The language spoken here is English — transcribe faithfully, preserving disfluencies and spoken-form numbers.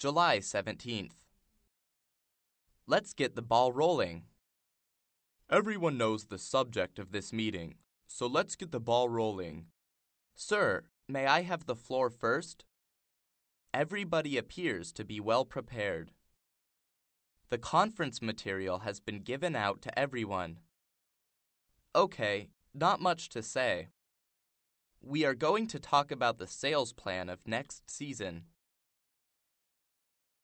July seventeenth. Let's get the ball rolling. Everyone knows the subject of this meeting, so let's get the ball rolling. Sir, may I have the floor first? Everybody appears to be well prepared. The conference material has been given out to everyone. Okay, not much to say. We are going to talk about the sales plan of next season.